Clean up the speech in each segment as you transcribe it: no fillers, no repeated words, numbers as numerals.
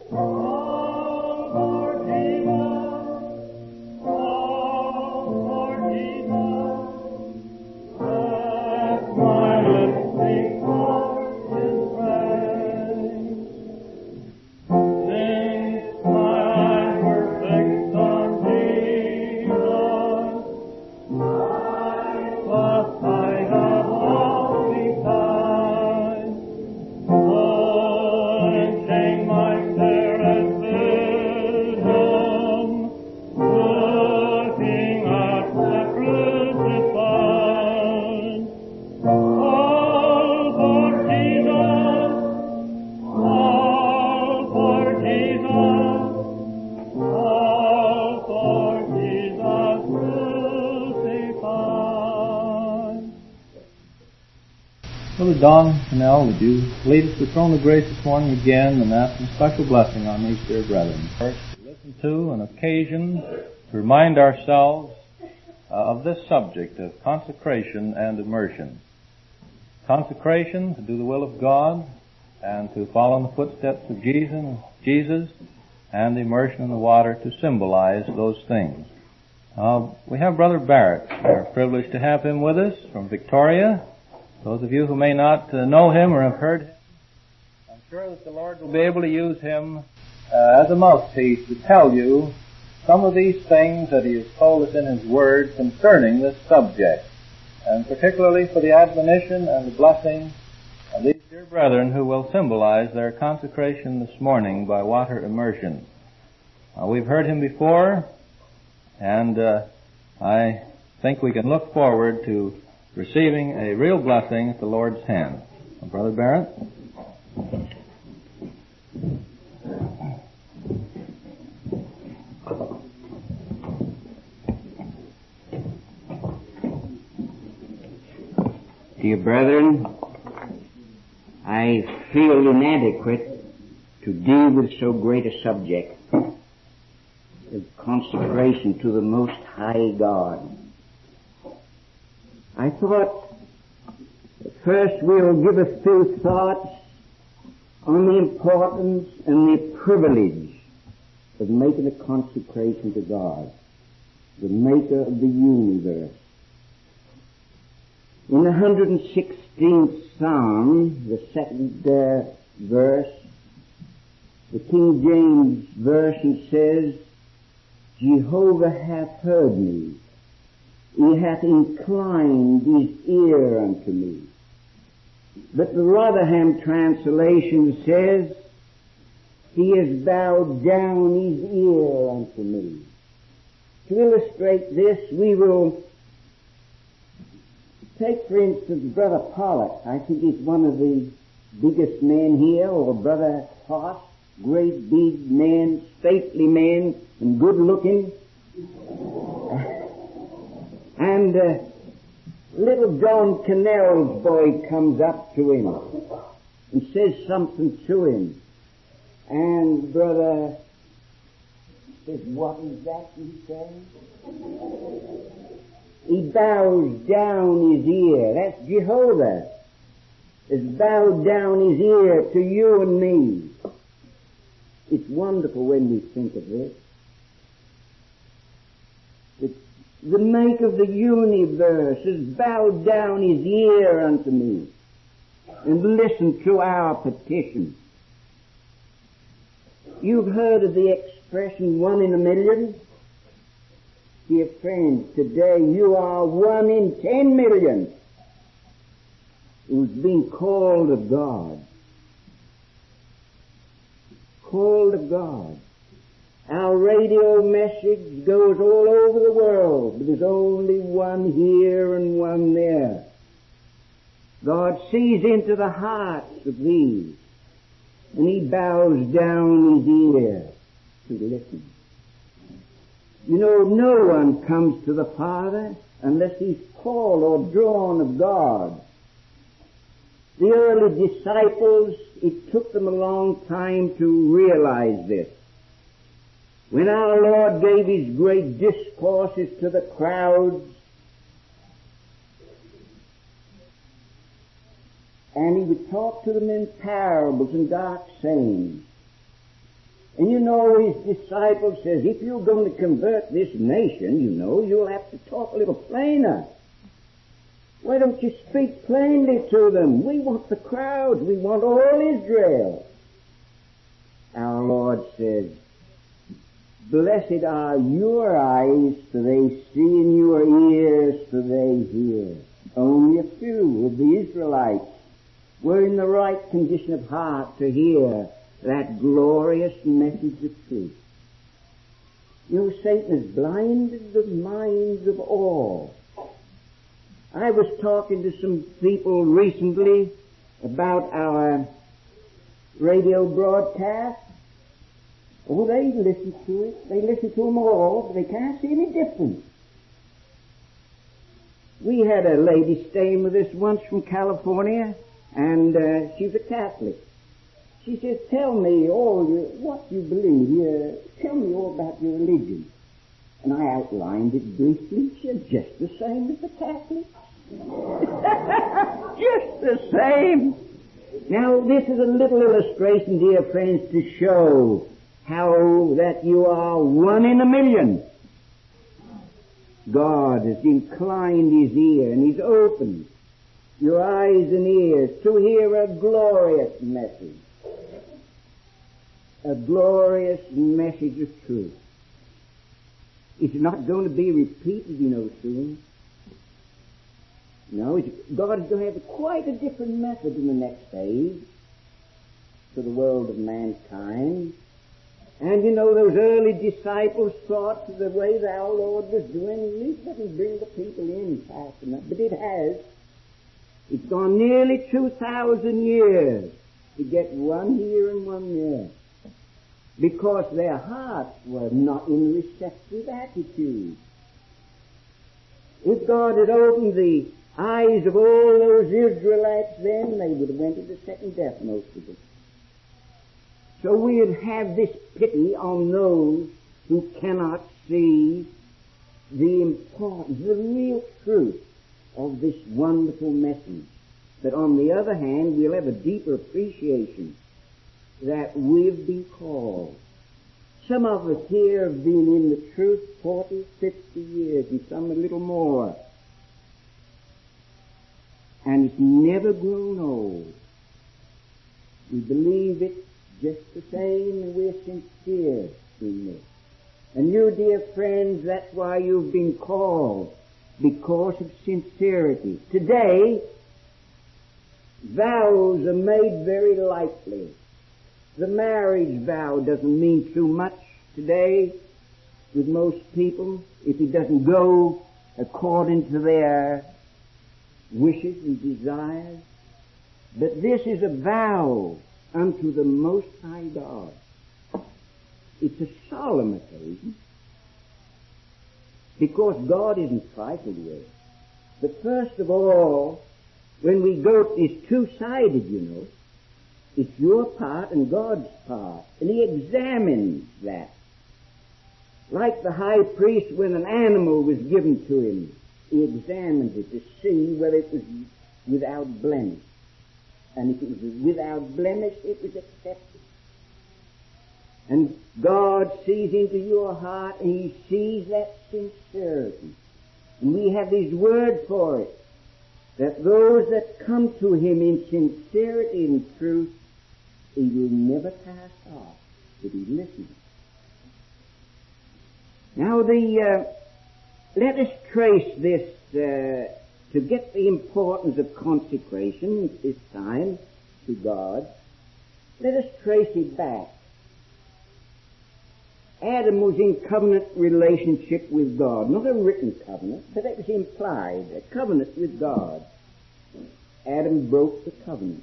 Brother Don Cannell, would you lead us to the throne of grace this morning again and ask some special blessing on these dear brethren? First, listen to an occasion to remind ourselves of this subject of consecration and immersion. Consecration, to do the will of God and to follow in the footsteps of Jesus, and immersion in the water to symbolize those things. We have Brother Barrett. We're privileged to have him with us from Victoria. Those of you who may not know him or have heard him, I'm sure that the Lord will be able to use him as a mouthpiece to tell you some of these things that he has told us in his Word concerning this subject, and particularly for the admonition and the blessing of these dear brethren who will symbolize their consecration this morning by water immersion. We've heard him before, and I think we can look forward to receiving a real blessing at the Lord's hand. Brother Barrett. Dear brethren, I feel inadequate to deal with so great a subject of consecration to the Most High God. I thought first we'll give a few thoughts on the importance and the privilege of making a consecration to God, the Maker of the universe. In the 116th Psalm, the second verse, the King James Version says, Jehovah hath heard me. He hath inclined his ear unto me. But the Rotherham translation says, He has bowed down his ear unto me. To illustrate this, we will take, for instance, Brother Pollock. I think he's one of the biggest men here, or Brother Toss, great big man, stately man, and good looking. And little John Cannell's boy comes up to him and says something to him. And Brother says, what is that you say? He bows down his ear. That's Jehovah. Has bowed down his ear to you and me. It's wonderful when we think of this. The Maker of the universe has bowed down his ear unto me and listened to our petition. You've heard of the expression 1 in a million? Dear friends, today you are 1 in 10 million who's been called of God. Called of God. Our radio message goes all over the world, but there's only one here and one there. God sees into the hearts of these, and He bows down His ear to listen. You know, no one comes to the Father unless he's called or drawn of God. The early disciples, it took them a long time to realize this. When our Lord gave His great discourses to the crowds, and He would talk to them in parables and dark sayings, And you know, his disciple says, if you're going to convert this nation, you know, you'll have to talk a little plainer. Why don't you speak plainly to them? We want the crowds. We want all Israel. Our Lord says, blessed are your eyes, for they see, and your ears, for they hear. Only a few of the Israelites were in the right condition of heart to hear that glorious message of truth. You know, Satan has blinded the minds of all. I was talking to some people recently about our radio broadcast. Oh, they listen to it. They listen to them all, but they can't see any difference. We had a lady staying with us once from California, and she's a Catholic. She says, tell me what you believe. Tell me all about your religion. And I outlined it briefly. She said, just the same as the Catholics. Just the same. Now, this is a little illustration, dear friends, to show how that you are one in a million. God has inclined His ear and He's opened your eyes and ears to hear a glorious message. A glorious message of truth. It's not going to be repeated, you know, soon. No, God is going to have quite a different method in the next age to the world of mankind. And you know, those early disciples thought the way that our Lord was doing, at least doesn't bring the people in fast enough. But it has. It's gone nearly 2,000 years to get one here and one there. Because their hearts were not in receptive attitude. If God had opened the eyes of all those Israelites then, they would have went into second death, most of them. So we would have this pity on those who cannot see the importance, the real truth of this wonderful message. But on the other hand, we'll have a deeper appreciation that we've been called. Some of us here have been in the truth 40, 50 years, and some a little more. And it's never grown old. We believe it just the same, and we're sincere in this. And you, dear friends, that's why you've been called, because of sincerity. Today, vows are made very lightly. The marriage vow doesn't mean too much today with most people if it doesn't go according to their wishes and desires. But this is a vow unto the Most High God. It's a solemn occasion because God isn't trifled with. But first of all, when we go, it's two-sided, you know. It's your part and God's part. And He examines that. Like the high priest, when an animal was given to him, he examined it to see whether it was without blemish. And if it was without blemish, it was accepted. And God sees into your heart, and He sees that sincerity. And we have His word for it, that those that come to Him in sincerity and truth, He will never cast off, but He listens. Now let us trace this, to get the importance of consecration at this time to God. Let us trace it back. Adam was in covenant relationship with God. Not a written covenant, but it was implied, a covenant with God. Adam broke the covenant.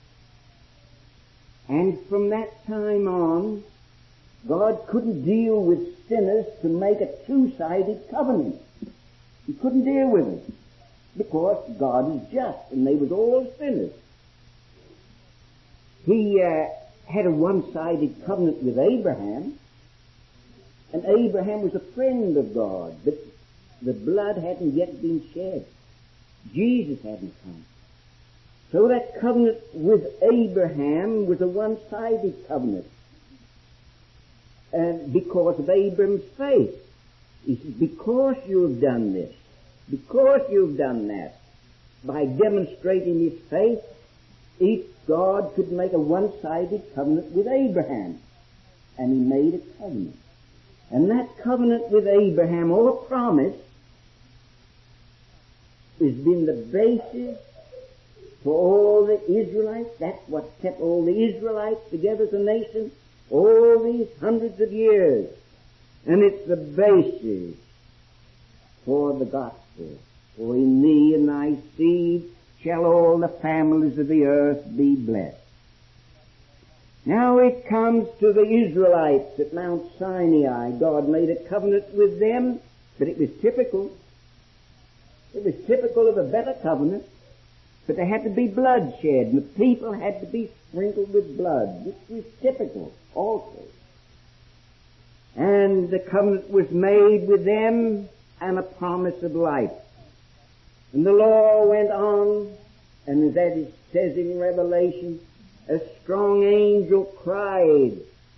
And from that time on, God couldn't deal with sinners to make a two-sided covenant. He couldn't deal with them because God is just and they was all sinners. He had a one-sided covenant with Abraham, and Abraham was a friend of God, but the blood hadn't yet been shed. Jesus hadn't come. So that covenant with Abraham was a one-sided covenant. because of Abram's faith. He says, because you've done this, because you've done that, by demonstrating his faith, God could make a one-sided covenant with Abraham. And he made a covenant. And that covenant with Abraham, or promise, has been the basis for all the Israelites. That's what kept all the Israelites together as a nation all these hundreds of years. And it's the basis for the gospel. For in thee and thy seed shall all the families of the earth be blessed. Now it comes to the Israelites at Mount Sinai. God made a covenant with them, but it was typical. It was typical of a better covenant, but there had to be bloodshed, and the people had to be sprinkled with blood, which was typical also. And the covenant was made with them and a promise of life. And the law went on, and as it says in Revelation, a strong angel cried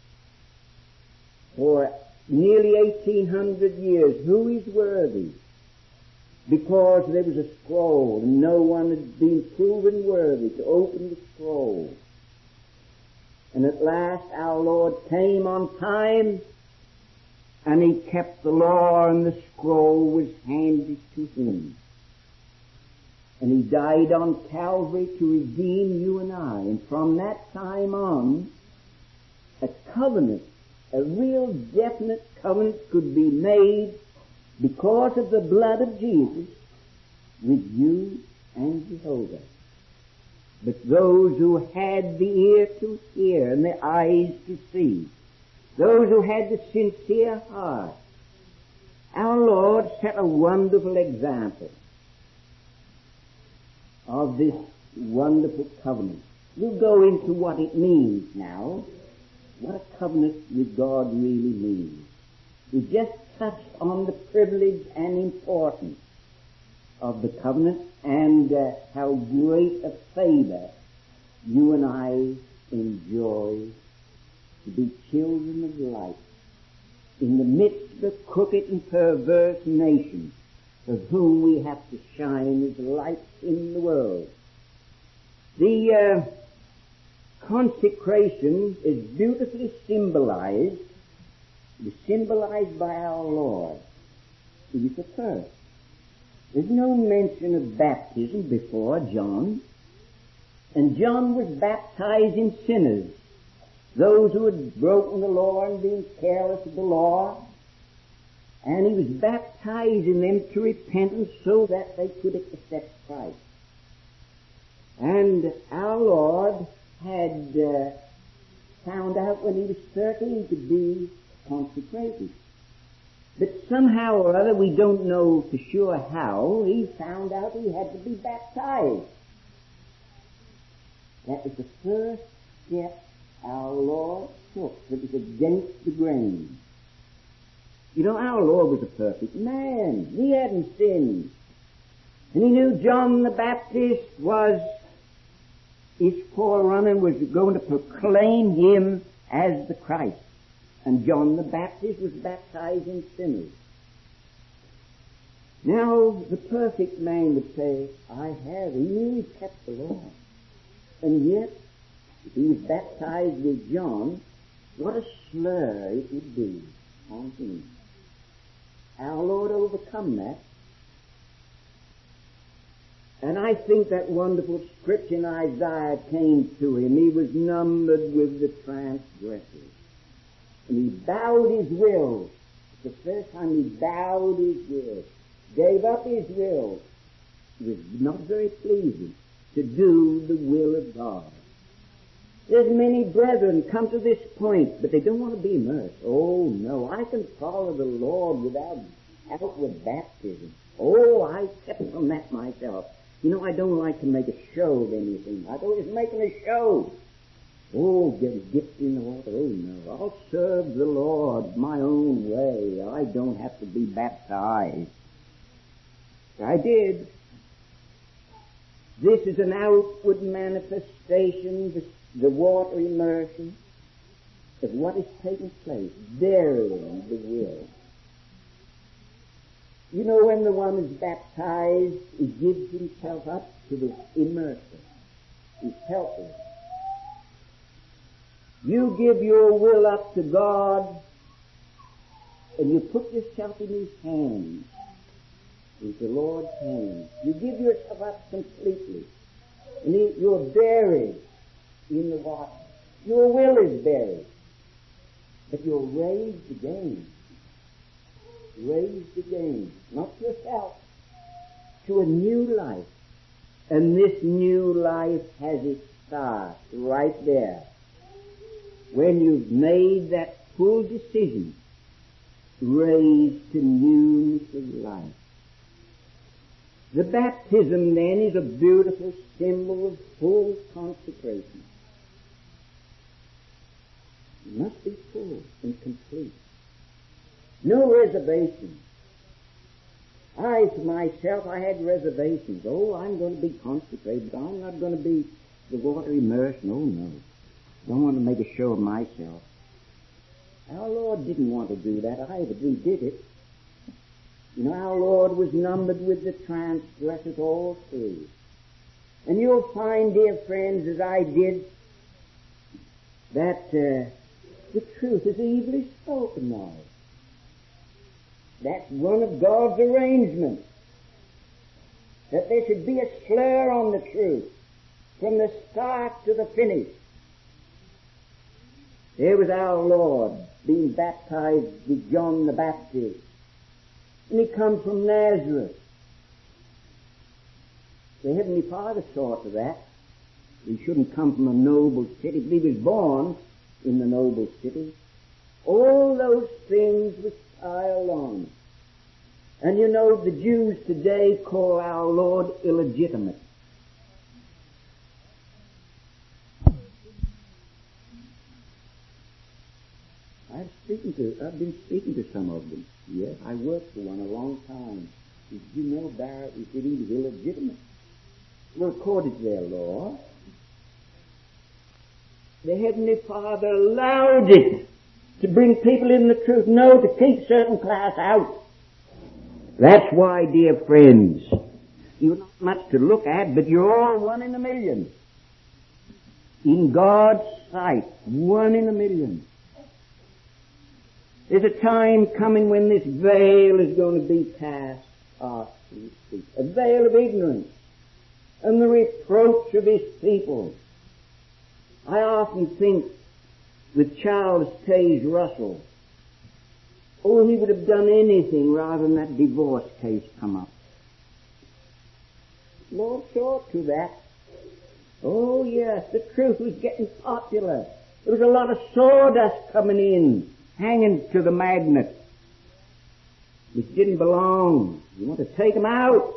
for nearly 1800 years, who is worthy? Because there was a scroll, and no one had been proven worthy to open the scroll. And at last our Lord came on time, and he kept the law, and the scroll was handed to him. And he died on Calvary to redeem you and I. And from that time on, a covenant, a real definite covenant could be made because of the blood of Jesus with you and Jehovah. But those who had the ear to hear and the eyes to see, those who had the sincere heart, our Lord set a wonderful example of this wonderful covenant. We'll go into what it means now, what a covenant with God really means. We just touched on the privilege and importance of the covenant and how great a favor you and I enjoy to be children of light in the midst of a crooked and perverse nation of whom we have to shine as lights in the world. The consecration is beautifully symbolized. It is symbolized by our Lord. It is the first. There's no mention of baptism before John. And John was baptizing sinners, those who had broken the law and been careless of the law. And he was baptizing them to repentance so that they could accept Christ. And our Lord had found out when he was 13 to be consecrated. But somehow or other, we don't know for sure how, he found out he had to be baptized. That was the first step our Lord took that was against the grain. You know, our Lord was a perfect man. He hadn't sinned. And he knew John the Baptist was his forerunner and was going to proclaim him as the Christ. And John the Baptist was baptizing sinners. Now, the perfect man would say, I have. He knew he kept the law. And yet, if he was baptized with John, what a slur it would be on him. Our Lord overcome that. And I think that wonderful scripture in Isaiah came to him. He was numbered with the transgressors. And he bowed his will. It's the first time he bowed his will. Gave up his will. It was not very pleasing to do the will of God. There's many brethren come to this point, but they don't want to be immersed. Oh, no, I can follow the Lord without outward baptism. Oh, I kept from that myself. You know, I don't like to make a show of anything. I don't just making a show. Oh, get dipped in the water. Oh, no, I'll serve the Lord my own way. I don't have to be baptized. I did. This is an outward manifestation, the water immersion. of what is taking place, burying the will. You know, when the one is baptized, he gives himself up to this immersion. He's helpless. You give your will up to God, and you put yourself in His hands, in the Lord's hands. You give yourself up completely, and you're buried in the water. Your will is buried, but you're raised again. Raised again, not yourself, to a new life. And this new life has its start right there, when you've made that full decision, raised to newness of life. The baptism then is a beautiful symbol of full consecration. It must be full and complete. No reservations. I, for myself, I had reservations. Oh, I'm going to be consecrated. I'm not going to be the water immersed. No, no. Don't want to make a show of myself. Our Lord didn't want to do that either, but He did it. You know, our Lord was numbered with the transgressors all through. And you'll find, dear friends, as I did, that the truth is evilly spoken of. That's one of God's arrangements, that there should be a slur on the truth from the start to the finish. There was our Lord being baptized with John the Baptist, and He come from Nazareth. The Heavenly Father saw to that. He shouldn't come from a noble city, but He was born in the noble city. All those things were piled on. And you know, the Jews today call our Lord illegitimate. I've been speaking to some of them. Yes, I worked for one a long time. Did you know Barrett? He said he was illegitimate. Well, according to their law, the Heavenly Father allowed it to bring people in the truth. No, to keep certain class out. That's why, dear friends, you're not much to look at, but you're all 1 in a million. In God's sight, 1 in a million. There's a time coming when this veil is going to be cast off, a veil of ignorance and the reproach of His people. I often think with Charles Taze Russell, oh, he would have done anything rather than that divorce case come up. Lord saw to that. Oh, yes, the truth was getting popular. There was a lot of sawdust coming in, hanging to the magnet, which didn't belong. You want to take them out.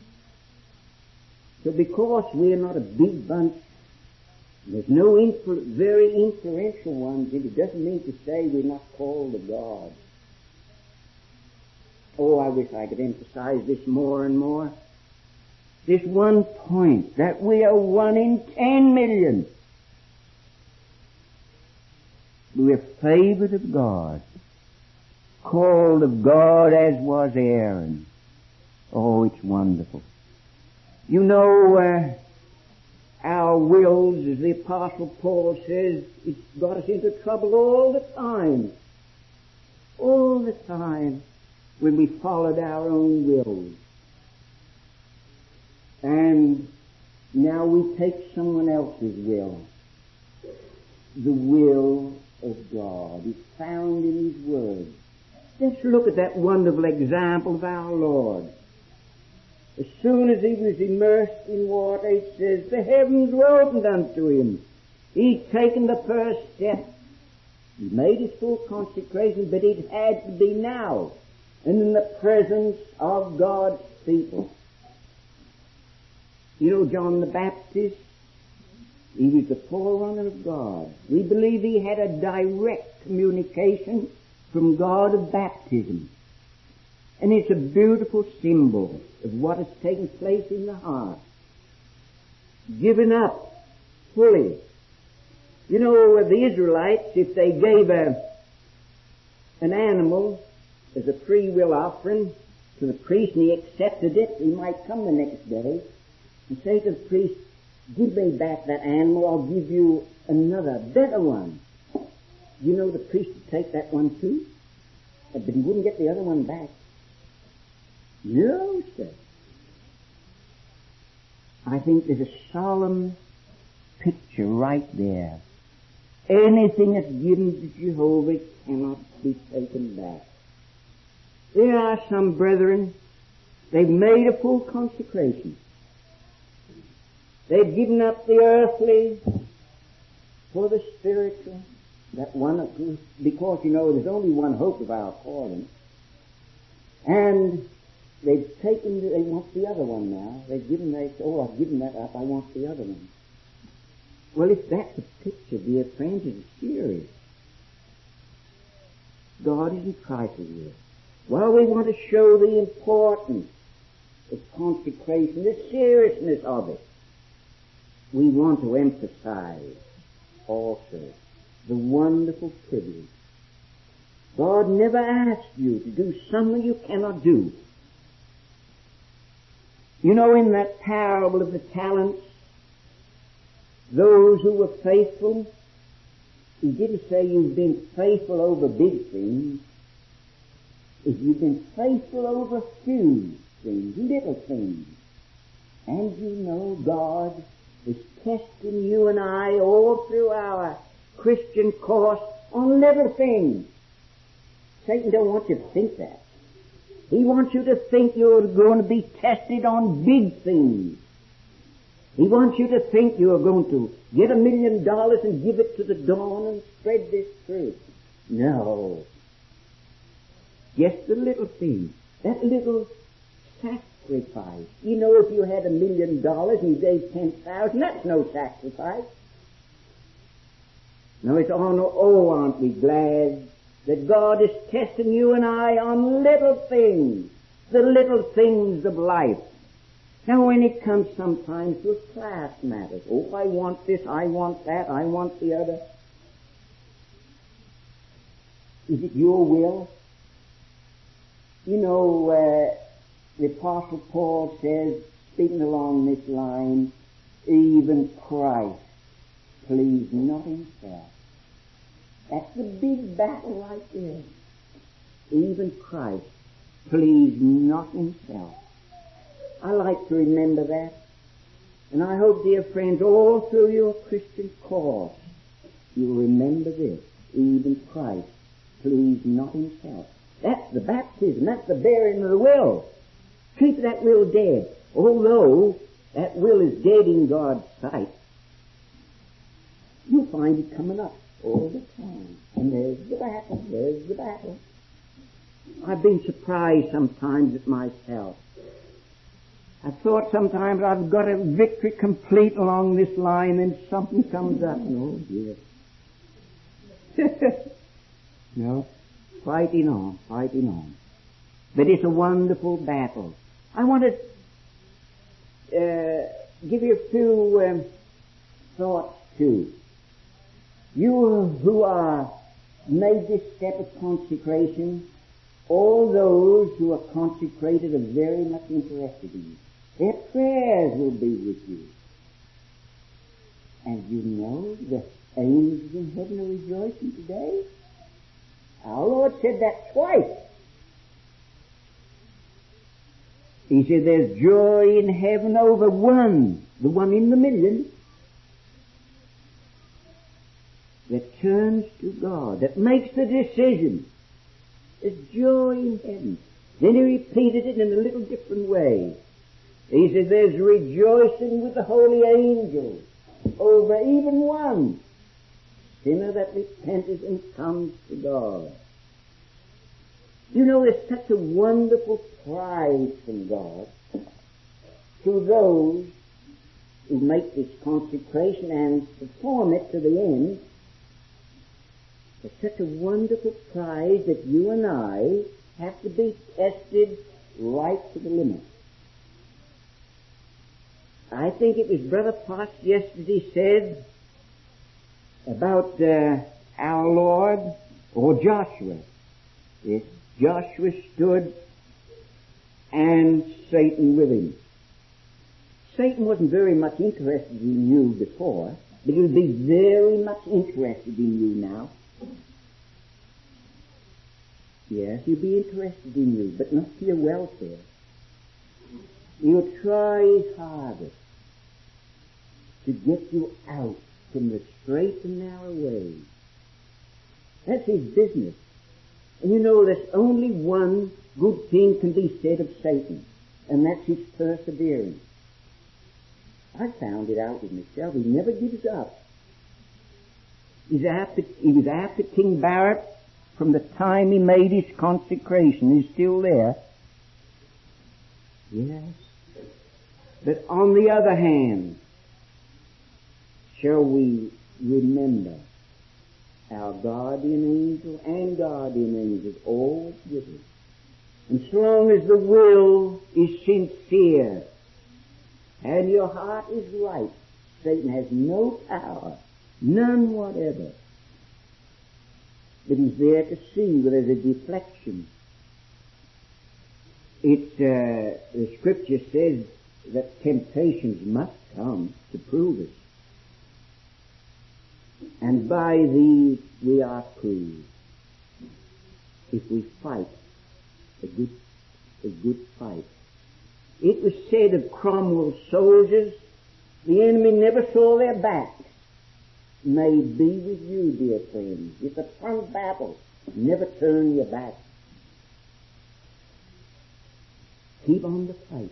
So because we're not a big bunch, there's no very influential ones, it doesn't mean to say we're not called of God. Oh, I wish I could emphasize this more and more. This one point, that we are 1 in 10 million. We're favored of God, called of God as was Aaron. Oh, it's wonderful. You know, our wills, as the Apostle Paul says, it's got us into trouble all the time. All the time when we followed our own wills. And now we take someone else's will. The will of God is found in His Word. Let's look at that wonderful example of our Lord. As soon as He was immersed in water, it says, the heavens were opened unto Him. He'd taken the first step. He made His full consecration, but it had to be now, and in the presence of God's people. You know, John the Baptist, he was the forerunner of God. We believe he had a direct communication from God of baptism. And it's a beautiful symbol of what has taken place in the heart. Given up fully. You know, the Israelites, if they gave an animal as a free will offering to the priest and he accepted it, he might come the next day and say to the priest, give me back that animal, I'll give you another, better one. You know the priest would take that one too, but he wouldn't get the other one back. No, sir. I think there's a solemn picture right there. Anything that's given to Jehovah cannot be taken back. There are some brethren, they've made a full consecration. They've given up the earthly for the spiritual. That one, because, you know, there's only one hope of our calling. And they've taken, they want the other one now. They've given, I've given that up, I want the other one. Well, if that's a picture, dear friends, it's serious. God isn't trifling with. Well, we want to show the importance of consecration, the seriousness of it. We want to emphasize also the wonderful privilege. God never asked you to do something you cannot do. You know, in that parable of the talents, those who were faithful, he didn't say you've been faithful over big things. If you've been faithful over few things, little things, and you know God is testing you and I all through our Christian course on little things. Satan don't want you to think that. He wants you to think you're going to be tested on big things. He wants you to think you're going to get $1 million and give it to the dawn and spread this truth. No. Just the little thing. That little sacrifice. You know, if you had $1 million and you gave 10,000, that's no sacrifice. No, it's aren't we glad that God is testing you and I on little things, the little things of life. Now when it comes sometimes to class matters, oh, I want this, I want that, I want the other. Is it your will? You know, the Apostle Paul says, speaking along this line, even Christ pleased not himself. That's the big battle right there. Even Christ pleased not himself. I like to remember that. And I hope, dear friends, all through your Christian course, you'll remember this. Even Christ pleased not himself. That's the baptism. That's the bearing of the will. Keep that will dead. Although that will is dead in God's sight, you'll find it coming up all the time. And there's the battle. There's the battle. I've been surprised sometimes at myself. I thought sometimes I've got a victory complete along this line, and something comes up. No, dear. No, fighting on, fighting on. But it's a wonderful battle. I want to give you a few thoughts too. You who are made this step of consecration, all those who are consecrated are very much interested in you. Their prayers will be with you. And you know the angels in heaven are rejoicing today. Our Lord said that twice. He said there's joy in heaven over one, the one in the million, that turns to God, that makes the decision. There's joy in heaven. Then he repeated it in a little different way. He said there's rejoicing with the holy angels over even one sinner that repenteth and comes to God. You know, there's such a wonderful prize from God to those who make this consecration and perform it to the end. There's such a wonderful prize that you and I have to be tested right to the limit. I think it was Brother Potts yesterday said, about our Lord, or Joshua. Yes, Joshua stood and Satan with him. Satan wasn't very much interested in you before, but he'll be very much interested in you now. Yes, he'll be interested in you, but not for your welfare. He'll try his hardest to get you out from the straight and narrow way. That's his business. And you know, there's only one good thing can be said of Satan, and that's his perseverance. I found it out with myself. He never gives up. He was after King Barrett from the time he made his consecration. He's still there. Yes. But on the other hand, shall we remember our guardian angel and guardian angels always with us. And so long as the will is sincere and your heart is right, Satan has no power, none whatever. But he's there to see whether there's a deflection. The scripture says that temptations must come to prove us. And by these we are proved, if we fight a good fight. It was said of Cromwell's soldiers, the enemy never saw their backs. May be with you, dear friends. It's a front battle. Never turn your back. Keep on the fight.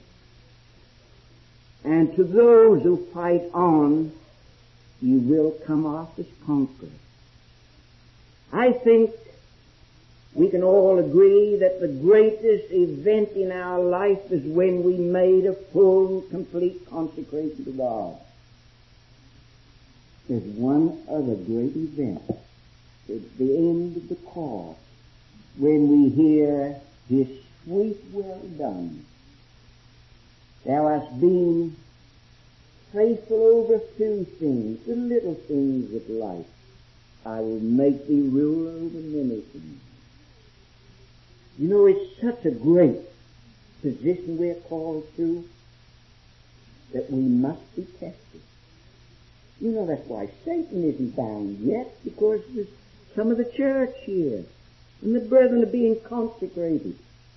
And to those who fight on, you will come off as conquerors. I think we can all agree that the greatest event in our life is when we made a full and complete consecration to God. There's one other great event. It's the end of the course, when we hear His sweet well done. Thou hast been faithful over a few things, the little things of life. I will make thee ruler over many things. You know, it's such a great position we're called to that we must be tested. You know, that's why Satan isn't bound yet, because there's some of the church here, and the brethren are being consecrated.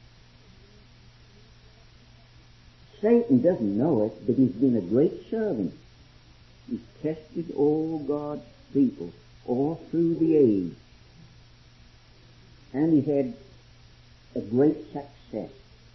Satan doesn't know it, but he's been a great servant. He's tested all God's people all through the age. And he's had a great success.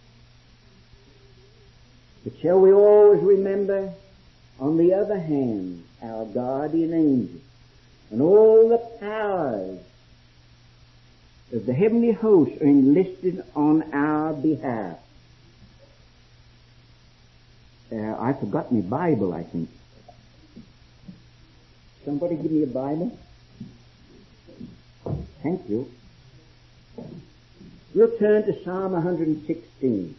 But shall we always remember, on the other hand, our guardian angel and all the powers of the heavenly host are enlisted on our behalf. I forgot my Bible, I think. Somebody give me a Bible? Thank you. We'll turn to Psalm 116.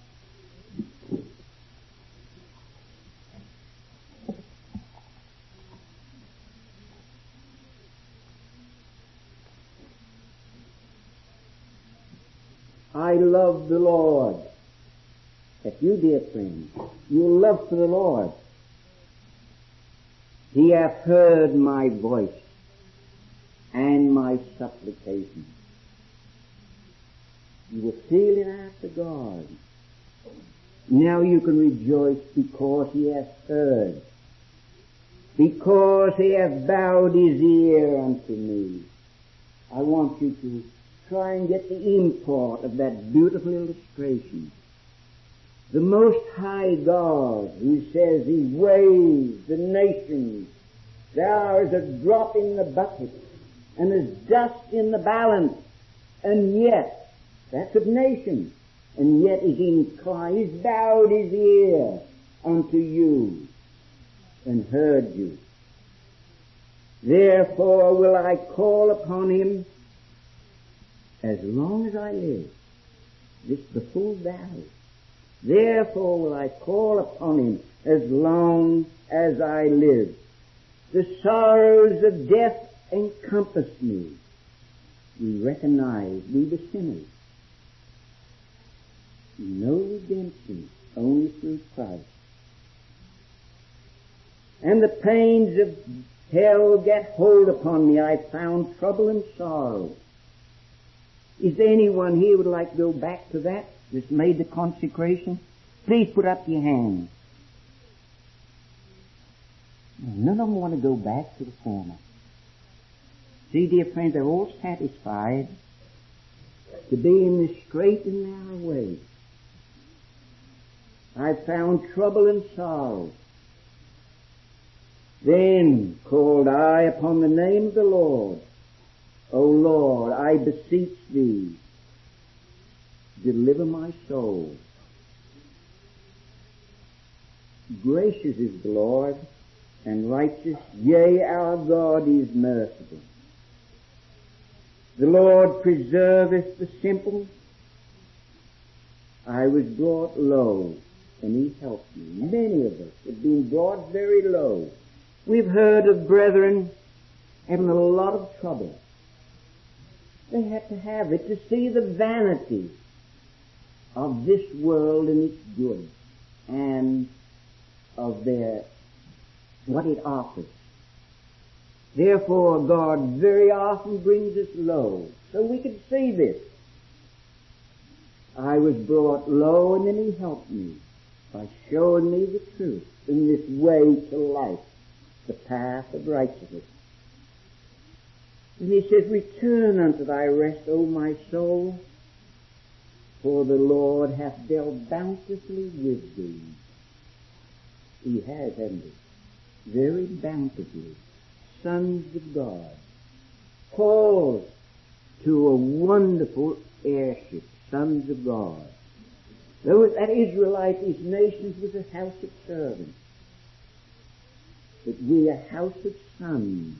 I love the Lord. That's you, dear friend. Your love for the Lord. He hath heard my voice and my supplication. You were feeling after God. Now you can rejoice because He hath heard. Because He hath bowed His ear unto me. I want you to try and get the import of that beautiful illustration. The Most High God, who says He weighs the nations, thou as a drop in the bucket, and as dust in the balance, and yet, that's of nations, and yet is inclined, He's bowed His ear unto you, and heard you. Therefore will I call upon Him as long as I live. This is the full valley. Therefore will I call upon Him as long as I live. The sorrows of death encompassed me. We recognized we were sinners. No redemption, only through Christ. And the pains of hell get hold upon me. I found trouble and sorrow. Is there anyone here who would like to go back to that? Just made the consecration? Please put up your hand. None of them want to go back to the former. See, dear friends, they're all satisfied to be in the straight and narrow way. I found trouble and sorrow. Then called I upon the name of the Lord. O Lord, I beseech thee, deliver my soul. Gracious is the Lord, and righteous, yea, our God is merciful. The Lord preserveth the simple. I was brought low, and he helped me. Many of us have been brought very low. We've heard of brethren having a lot of trouble. They had to have it to see the vanity of this world and its goods, and of what it offers. Therefore, God very often brings us low, so we could see this. I was brought low, and then he helped me by showing me the truth in this way to life, the path of righteousness. And he says, return unto thy rest, O my soul, for the Lord hath dealt bountifully with thee. He has, hasn't he? Very bountifully. Sons of God, called to a wonderful heirship, sons of God. That Israelite, his nations was a house of servants, but we a house of sons.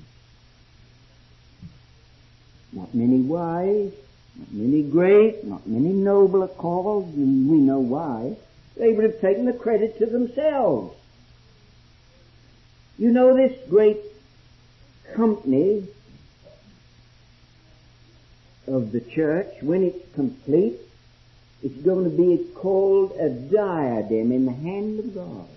Not many wise, not many great, not many noble are called, and we know why. They would have taken the credit to themselves. You know, this great company of the church, when it's complete, it's going to be called a diadem in the hand of God.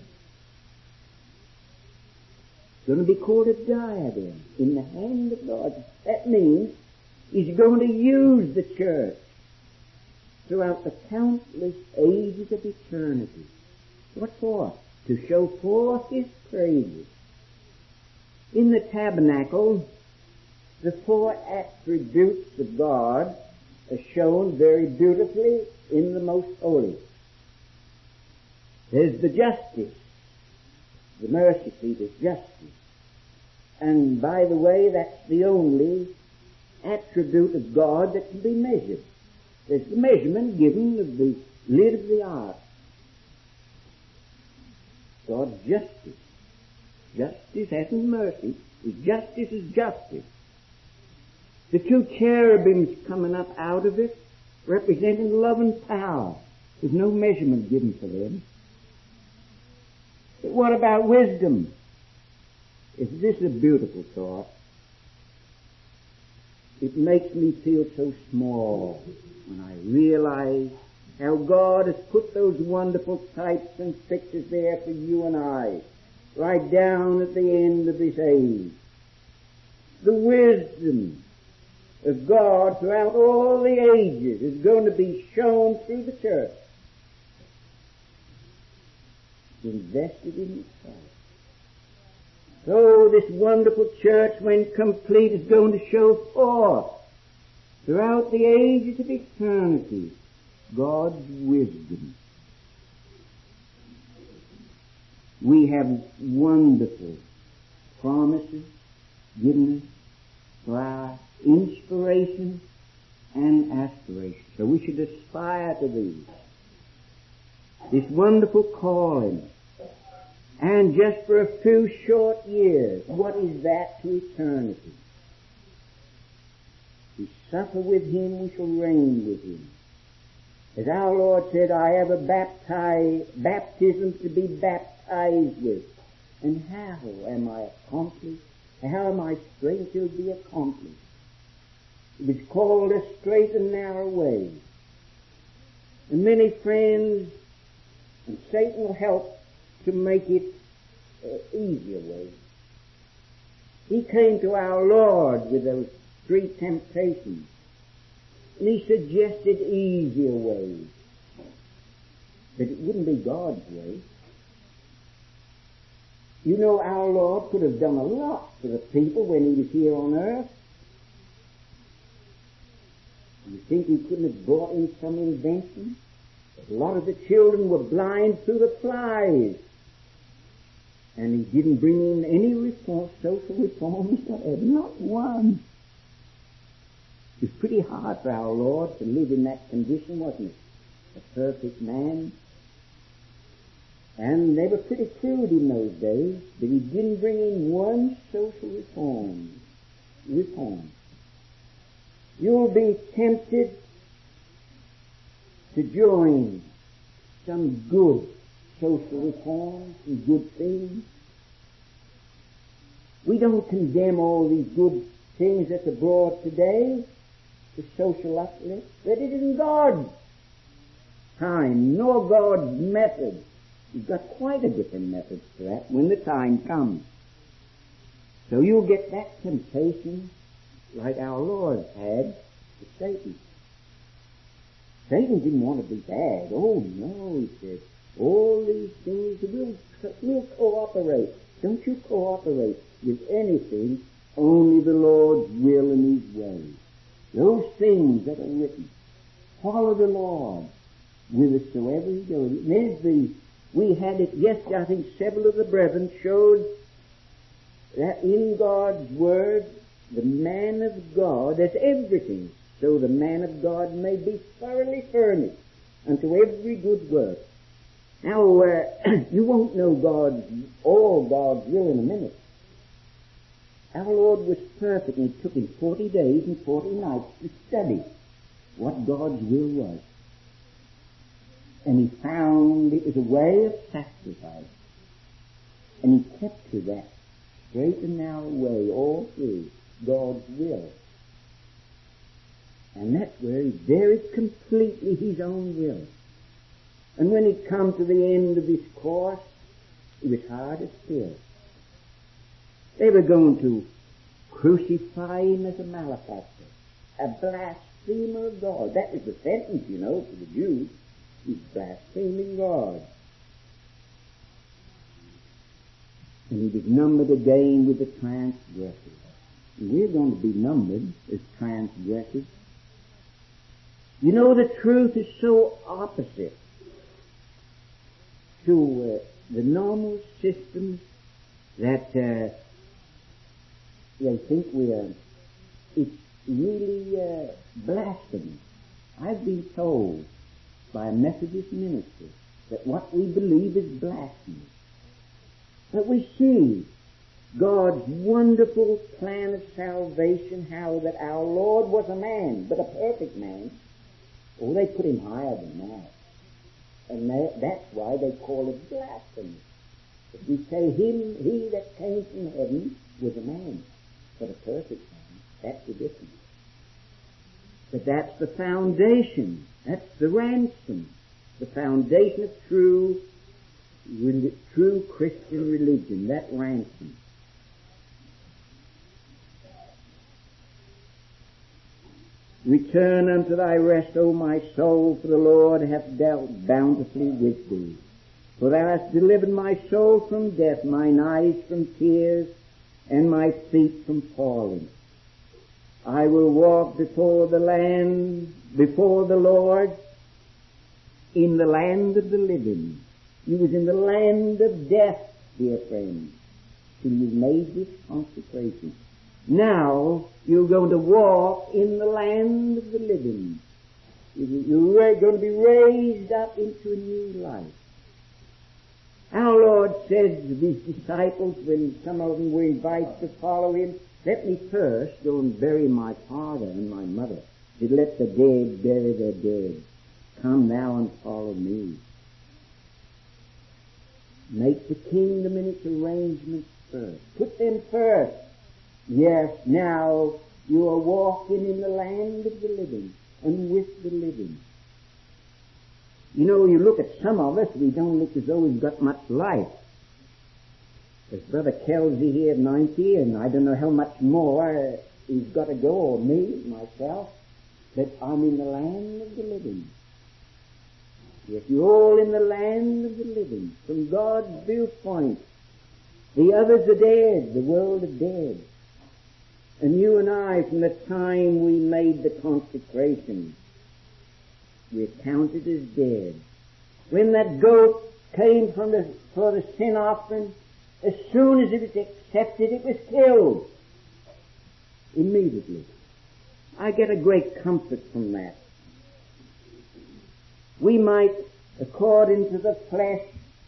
It's going to be called a diadem in the hand of God. That means He's going to use the church throughout the countless ages of eternity. What for? To show forth His praises. In the tabernacle, the four attributes of God are shown very beautifully in the most holy. There's the justice, the mercy seat is justice. And by the way, that's the only attribute of God that can be measured. There's the measurement given of the lid of the ark. God's justice. Justice hasn't mercy. His justice is justice. The two cherubims coming up out of it representing love and power. There's no measurement given for them. But what about wisdom? Is this a beautiful thought? It makes me feel so small when I realize how God has put those wonderful types and pictures there for you and I, right down at the end of this age. The wisdom of God throughout all the ages is going to be shown through the church. Invested in itself. So this wonderful church, when complete, is going to show forth throughout the ages of eternity God's wisdom. We have wonderful promises given us for our inspiration and aspiration. So we should aspire to these. This wonderful calling. And just for a few short years, what is that to eternity? We suffer with Him, we shall reign with Him. As our Lord said, I have a baptism to be baptized with. And how am I accomplished? How am I straight to be accomplished? It was called a straight and narrow way. And many friends, and Satan will help to make it an easier way. He came to our Lord with those three temptations, and he suggested easier ways. But it wouldn't be God's way. You know, our Lord could have done a lot for the people when he was here on earth. You think he couldn't have brought in some invention? A lot of the children were blind through the flies. And he didn't bring in any reform, social reforms, not one. It was pretty hard for our Lord to live in that condition, wasn't it? A perfect man. And they were pretty crude in those days, but he didn't bring in one social reform. You'll be tempted to join some good social reform, some good things. We don't condemn all these good things that's abroad today, the social uplift, but it isn't God's time, nor God's method. He's got quite a different method for that when the time comes. So you'll get that temptation like our Lord had to Satan. Satan didn't want to be bad. Oh no, he said, all these things, we'll cooperate. Don't you cooperate with anything, only the Lord's will and His way. Those things that are written, follow the Lord whithersoever He goes. We had it yesterday, I think several of the brethren showed that in God's Word, the man of God, that's everything, so the man of God may be thoroughly furnished unto every good work. Now, you won't know all God's will in a minute. Our Lord was perfect, and it took Him 40 days and 40 nights to study what God's will was. And He found it was a way of sacrifice. And He kept to that straight and narrow way all through God's will. And that's where He varied completely His own will. And when He'd come to the end of His course, it was harder still. They were going to crucify Him as a malefactor, a blasphemer of God. That was the sentence, for the Jews. He's blaspheming God. And He was numbered again with the transgressors. And we're going to be numbered as transgressors. The truth is so opposite to the normal systems that they think it's really blasphemy. I've been told by a Methodist minister that what we believe is blasphemy. But we see God's wonderful plan of salvation, how that our Lord was a man, but a perfect man. Oh, they put Him higher than that. And that's why they call it blasphemy. If we say He that came from heaven was a man, but a perfect man, that's the difference. But that's the foundation. That's the ransom. The foundation of true Christian religion, that ransom. Return unto thy rest, O my soul, for the Lord hath dealt bountifully with thee. For thou hast delivered my soul from death, mine eyes from tears, and my feet from falling. I will walk before the Lord, in the land of the living. You was in the land of death, dear friend, till you made this consecration. Now you're going to walk in the land of the living. You're going to be raised up into a new life. Our Lord said to these disciples, when some of them were invited to follow Him, let me first go and bury my father and my mother. He said, let the dead bury their dead. Come now and follow me. Make the kingdom and its arrangements first. Put them first. Yes, now you are walking in the land of the living and with the living. You know, you look at some of us, we don't look as though we've got much life. There's Brother Kelsey here at 90, and I don't know how much more he's got to go, or me, myself, but I'm in the land of the living. Yes, you're all in the land of the living. From God's viewpoint, the others are dead, the world is dead. And you and I, from the time we made the consecration, we're counted as dead. When that goat came for the sin offering, as soon as it was accepted, it was killed. Immediately. I get a great comfort from that. We might, according to the flesh,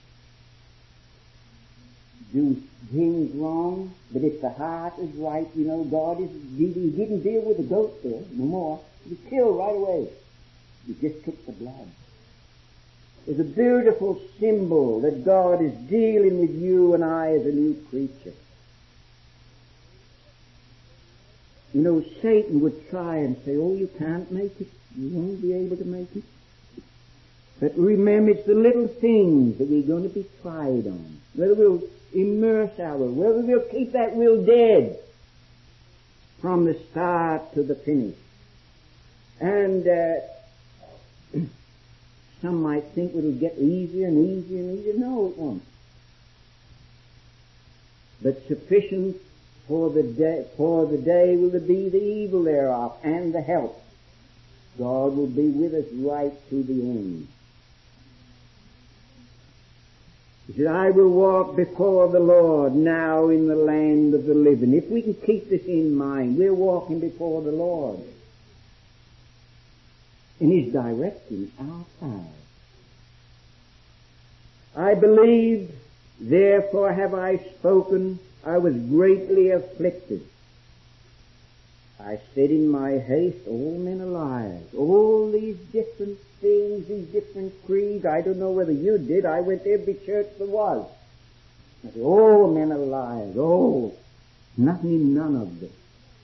do things wrong, but if the heart is right, you know, He didn't deal with the goat there no more. He was killed right away. He just took the blood. It's a beautiful symbol that God is dealing with you and I as a new creature. You know, Satan would try and say, oh, you can't make it. You won't be able to make it. But remember, it's the little things that we're going to be tried on. Whether we'll immerse our will, whether we'll keep that will dead from the start to the finish. And some might think it'll get easier and easier and easier. No, it won't. But sufficient for the day will be the evil thereof and the help. God will be with us right to the end. He said, I will walk before the Lord now in the land of the living. If we can keep this in mind, we're walking before the Lord. And He's directing our path. I believed, therefore have I spoken, I was greatly afflicted. I said in my haste, all men are liars. All these different things, these different creeds, I don't know whether you did. I went to every church there was. I said, all men are liars. Oh, nothing in none of them.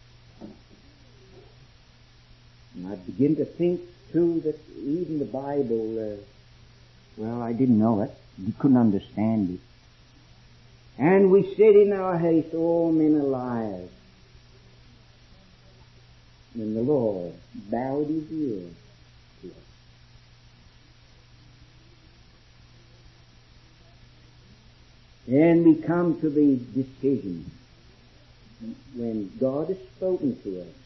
And I begin to think, too, that even the Bible, well, I didn't know it. You couldn't understand it. And we said in our haste, all men are liars. And the Lord bowed His ear to us. Then we come to the decision. When God has spoken to us,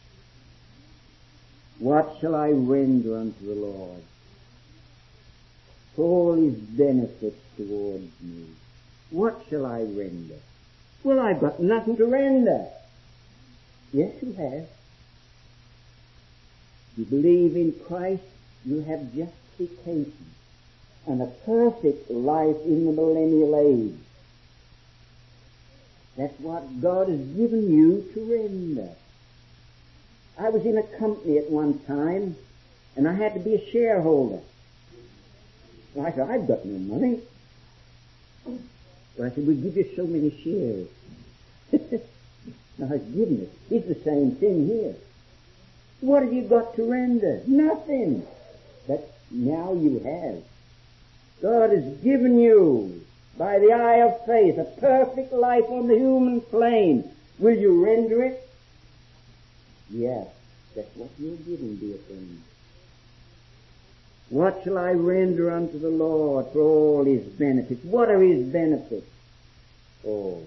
what shall I render unto the Lord for all His benefits towards me? What shall I render? Well, I've got nothing to render. Yes, you have. You believe in Christ, you have justification and a perfect life in the millennial age. That's what God has given you to render. I was in a company at one time, and I had to be a shareholder. So I said, I've got no money. So I said, we'll give you so many shares. Now, goodness, it's the same thing here. What have you got to render? Nothing. But now you have. God has given you, by the eye of faith, a perfect life on the human plane. Will you render it? Yes, that's what you're given, dear friend. What shall I render unto the Lord for all His benefits? What are His benefits? Oh,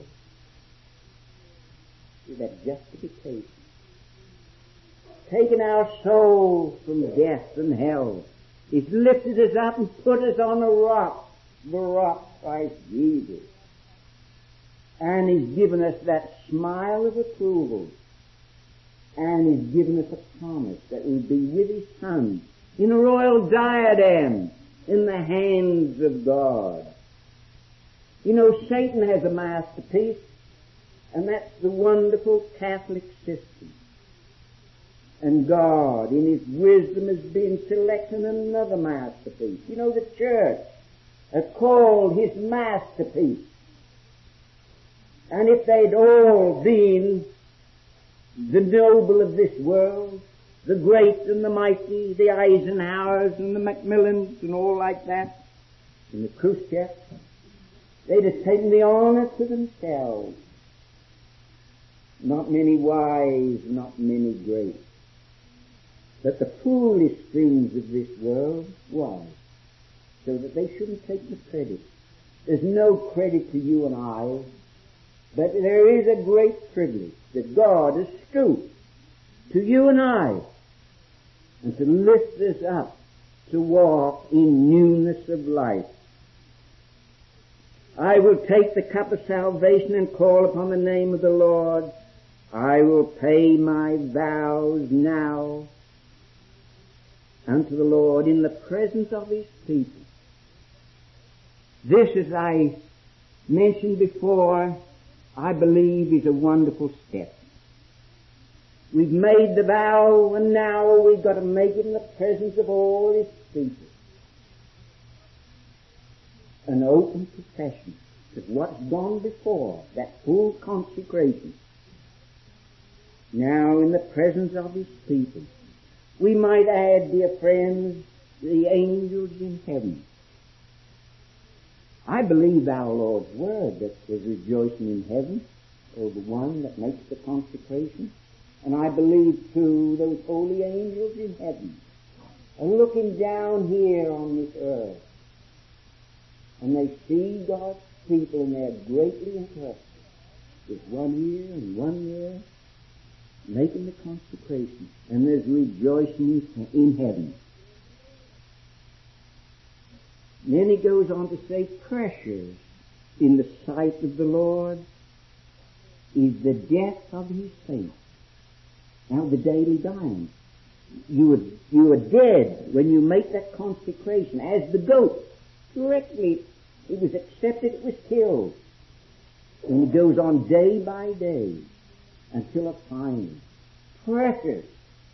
that justification. Taken our souls from death and hell. He's lifted us up and put us on a rock, the rock Christ Jesus. And He's given us that smile of approval. And He's given us a promise that we'll be with His Son in a royal diadem in the hands of God. You know, Satan has a masterpiece, and that's the wonderful Catholic system. And God, in His wisdom, has been selecting another masterpiece. You know, the church. called his masterpiece. And if they'd all been the noble of this world, the great and the mighty, the Eisenhowers and the Macmillans and all like that, and the Khrushchevs, they'd have taken the honor to themselves. Not many wise, not many great. But the foolish things of this world, why? So that they shouldn't take the credit. There's no credit to you and I, but there is a great privilege that God has stooped to you and I, and to lift us up to walk in newness of life. I will take the cup of salvation and call upon the name of the Lord. I will pay my vows now unto the Lord in the presence of his people. This, as I mentioned before, I believe is a wonderful step. We've made the vow, and now we've got to make it in the presence of all his people. An open confession of what's gone before, that full consecration. Now in the presence of his people. We might add, dear friends, the angels in heaven. I believe our Lord's word that there's rejoicing in heaven over the one that makes the consecration. And I believe, too, those holy angels in heaven are looking down here on this earth. And they see God's people, and they're greatly impressed with 1 year and 1 year making the consecration. And there's rejoicing in heaven. And then he goes on to say, precious in the sight of the Lord is the death of his saints. Now the daily dying. You are dead when you make that consecration. As the goat, correctly, it was accepted, it was killed. And it goes on day by day until a final. Precious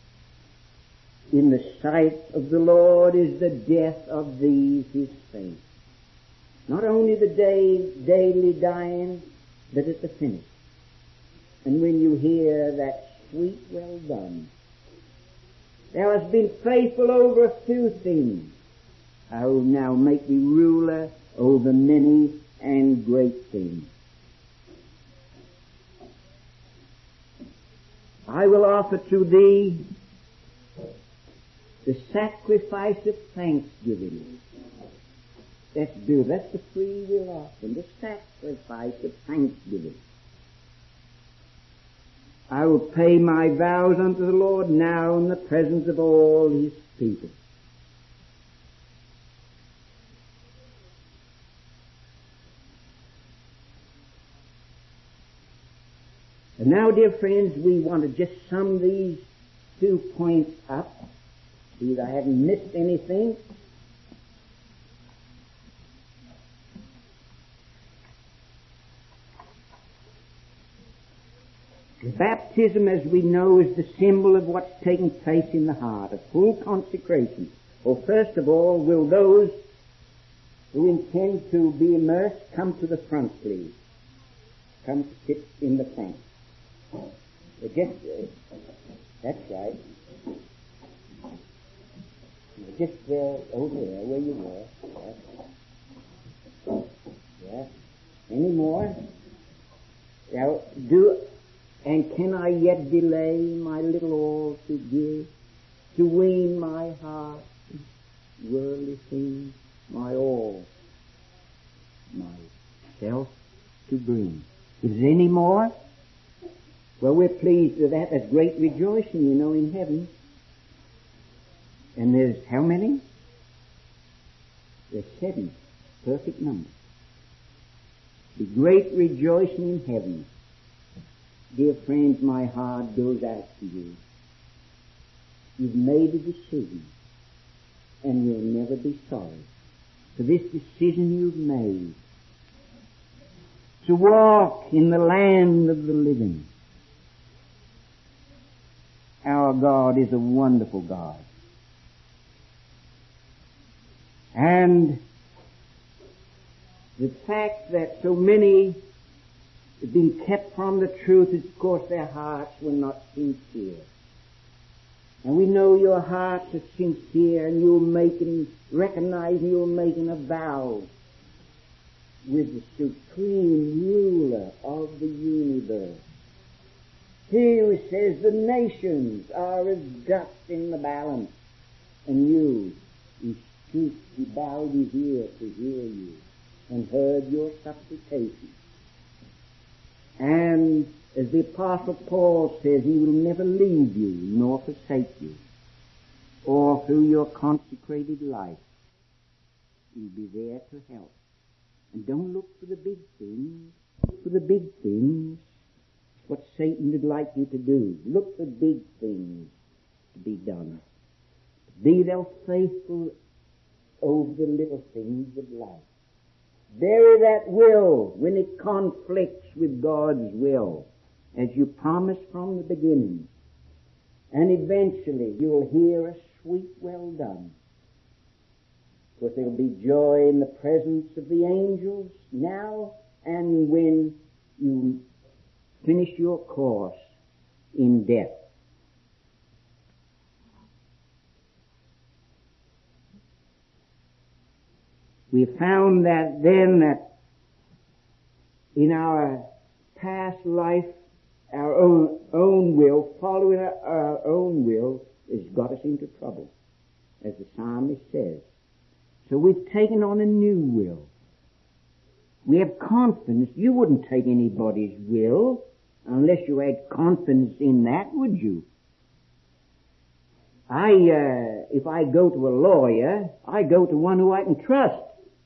in the sight of the Lord is the death of these his saints. Not only the daily dying, but at the finish. And when you hear that sweet well done, thou hast been faithful over a few things, I will now make thee ruler over many and great things. I will offer to thee the sacrifice of thanksgiving. That's the free will offering, the sacrifice of thanksgiving. I will pay my vows unto the Lord now in the presence of all his people. And now, dear friends, we want to just sum these 2 points up. See that I haven't missed anything. The baptism, as we know, is the symbol of what's taking place in the heart, a full consecration. Well, first of all, will those who intend to be immersed come to the front, please? Come to sit in the front. That's right. Just over there where you were. Yes. Yes. Any more? Now, and can I yet delay my little all to give, to wean my heart, worldly things, my all, myself to bring? Is there any more? Well, we're pleased with that. There's great rejoicing, you know, in heaven. And there's how many? There's 7, perfect number. The great rejoicing in heaven. Dear friends, my heart goes out to you. You've made a decision, and you'll never be sorry for this decision you've made to walk in the land of the living. Our God is a wonderful God. And The fact that so many have been kept from the truth is because their hearts were not sincere. And we know your hearts are sincere, and recognizing you're making a vow with the supreme ruler of the universe. Here it says the nations are as dust in the balance, and you, he stooped, he bowed his ear to hear you, and heard your supplication. And as the Apostle Paul says, he will never leave you nor forsake you. All through your consecrated life, he'll be there to help. And don't look for the big things. Look for the big things. What Satan would like you to do. Look for big things to be done. Be thou faithful over the little things of life. Bury that will when it conflicts with God's will, as you promised from the beginning. And eventually you'll hear a sweet well done. Because there'll be joy in the presence of the angels now and when you finish your course in death. We found that then that in our past life, our own will, following our own will, has got us into trouble, as the psalmist says. So we've taken on a new will. We have confidence. You wouldn't take anybody's will unless you had confidence in that, would you? If I go to a lawyer, I go to one who I can trust.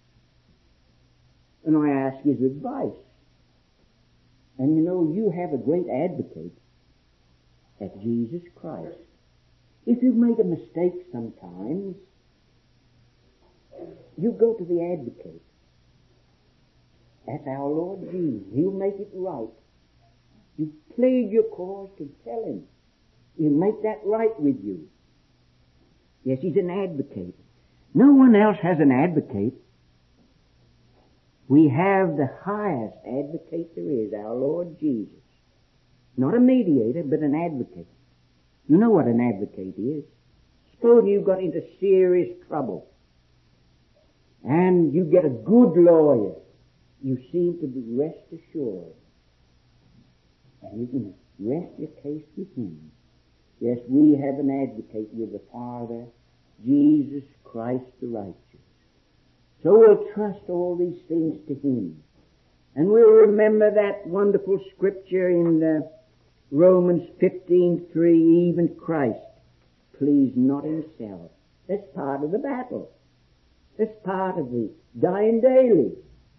And I ask his advice. And you know, you have a great advocate at Jesus Christ. If you make a mistake sometimes, you go to the advocate. That's our Lord Jesus. He'll make it right. You plead your cause to tell him. He'll make that right with you. Yes, he's an advocate. No one else has an advocate. We have the highest advocate there is, our Lord Jesus. Not a mediator, but an advocate. You know what an advocate is. Suppose you got into serious trouble and you get a good lawyer. You seem to be rest assured. And you can rest your case with him. Yes, we have an advocate with the Father, Jesus Christ the righteous. So we'll trust all these things to him. And we'll remember that wonderful scripture in Romans 15:3, even Christ pleased not himself. That's part of the battle. That's part of the dying daily.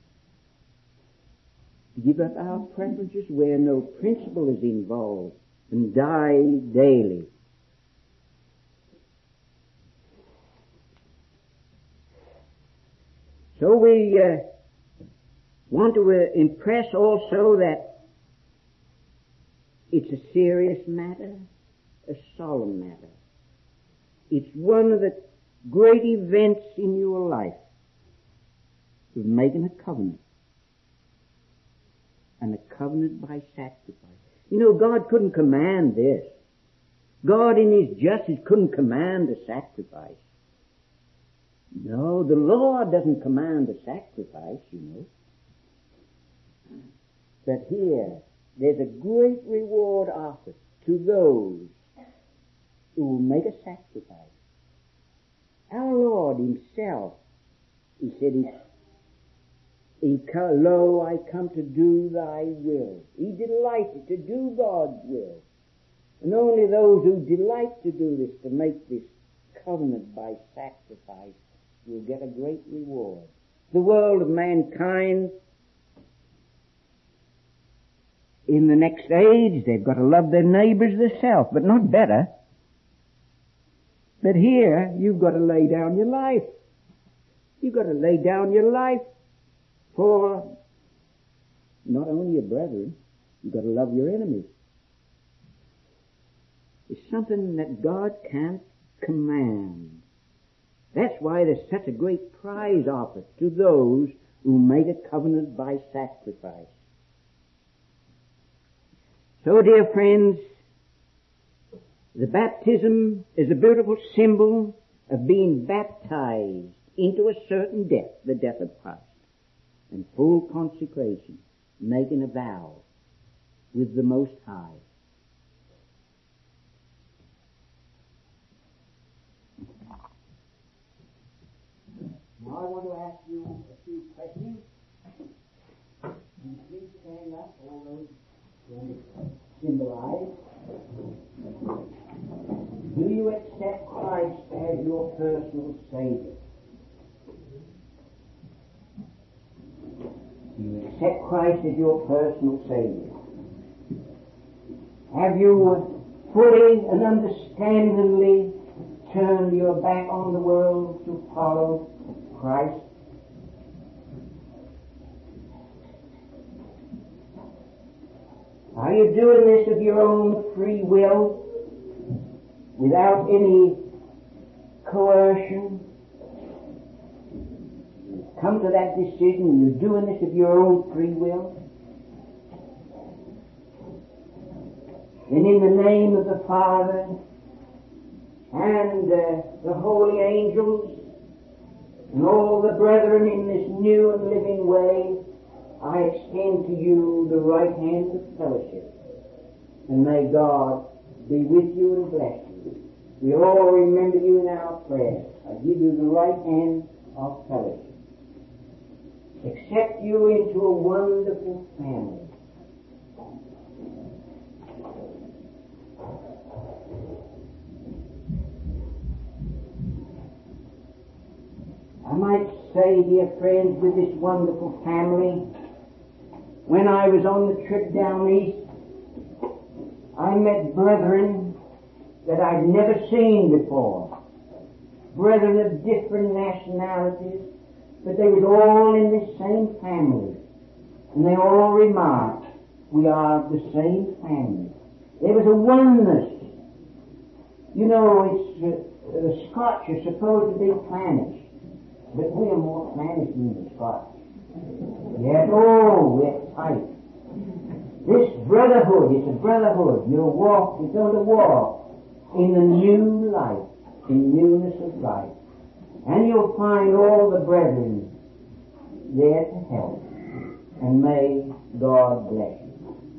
Give up our preferences where no principle is involved and die daily. So we want to impress also that it's a serious matter, a solemn matter. It's one of the great events in your life of making a covenant. And a covenant by sacrifice. You know, God couldn't command this. God in his justice couldn't command a sacrifice. No, the Lord doesn't command a sacrifice, you know. But here, there's a great reward offered to those who will make a sacrifice. Our Lord himself, he said, lo, I come to do thy will. He delighted to do God's will. And only those who delight to do this, to make this covenant by sacrifice, will get a great reward. The world of mankind, in the next age, they've got to love their neighbors themselves, but not better. But here, you've got to lay down your life. You've got to lay down your life for not only your brethren, you've got to love your enemies. It's something that God can't command. That's why there's such a great prize offered to those who made a covenant by sacrifice. So, dear friends, the baptism is a beautiful symbol of being baptized into a certain death, the death of Christ, and full consecration, making a vow with the Most High. Now I want to ask you a few questions. And please stand up, all those who symbolize. Do you accept Christ as your personal Savior? Do you accept Christ as your personal Savior? Have you fully and understandingly turned your back on the world to follow Christ? Are you doing this of your own free will, without any coercion? You've come to that decision, you're doing this of your own free will? And in the name of the Father and the holy angels and all the brethren in this new and living way, I extend to you the right hand of fellowship. And may God be with you and bless you. We all remember you in our prayers. I give you the right hand of fellowship. Accept you into a wonderful family. I might say, dear friends, with this wonderful family, when I was on the trip down east, I met brethren that I'd never seen before. Brethren of different nationalities, but they was all in this same family. And they all remarked, we are the same family. There was a oneness. You know, the Scotch are supposed to be clannish, but we are more clannish than the Scotch. Yes, oh, we're tight. This brotherhood is a brotherhood. You're going to walk in the new life, in newness of life. And you'll find all the brethren there to help. And may God bless you.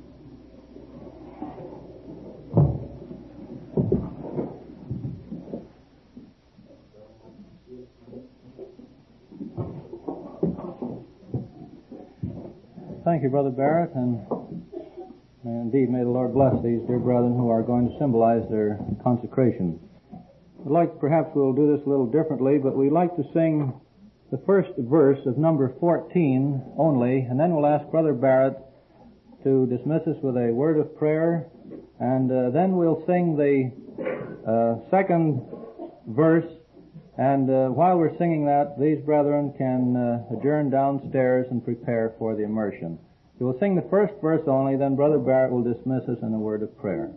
Thank you, Brother Barrett, and indeed may the Lord bless these dear brethren who are going to symbolize their consecration. I'd like, perhaps we'll do this a little differently, but we'd like to sing the first verse of number 14 only, and then we'll ask Brother Barrett to dismiss us with a word of prayer, and then we'll sing the second verse. And while we're singing that, these brethren can adjourn downstairs and prepare for the immersion. So we'll sing the first verse only, then Brother Barrett will dismiss us in a word of prayer.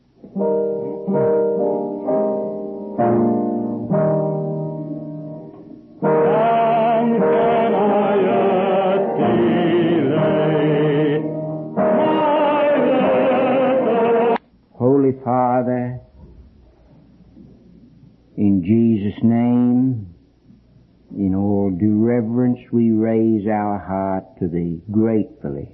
Holy Father, in Jesus' name, in all due reverence, we raise our heart to Thee gratefully.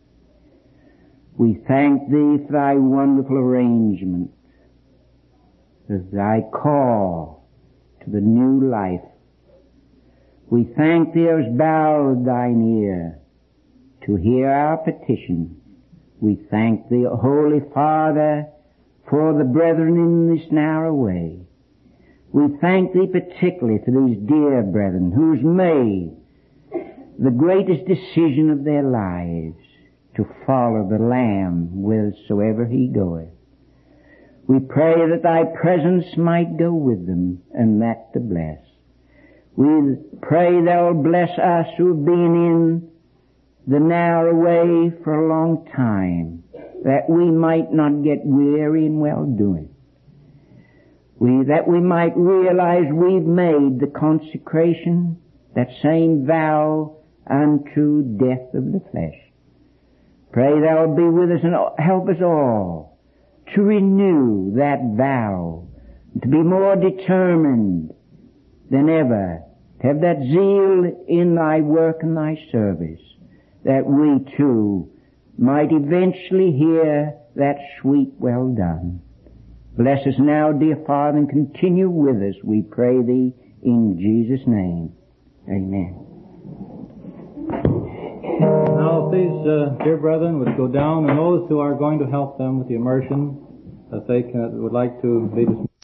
We thank Thee for Thy wonderful arrangement, for Thy call to the new life. We thank Thee hast bowed Thine ear to hear our petition. We thank Thee, Holy Father, for the brethren in this narrow way. We thank Thee particularly for these dear brethren who's made the greatest decision of their lives to follow the Lamb whithersoever He goeth. We pray that Thy presence might go with them, and that to bless. We pray Thou bless us who have been in the narrow way for a long time, that we might not get weary in well-doing. That we might realize we've made the consecration, that same vow unto death of the flesh. Pray thou be with us and help us all to renew that vow, to be more determined than ever, to have that zeal in thy work and thy service, that we too might eventually hear that sweet well done. Bless us now, dear Father, and continue with us, we pray thee, in Jesus' name. Amen. Now, if these dear brethren would go down, and those who are going to help them with the immersion, that they would like to lead us.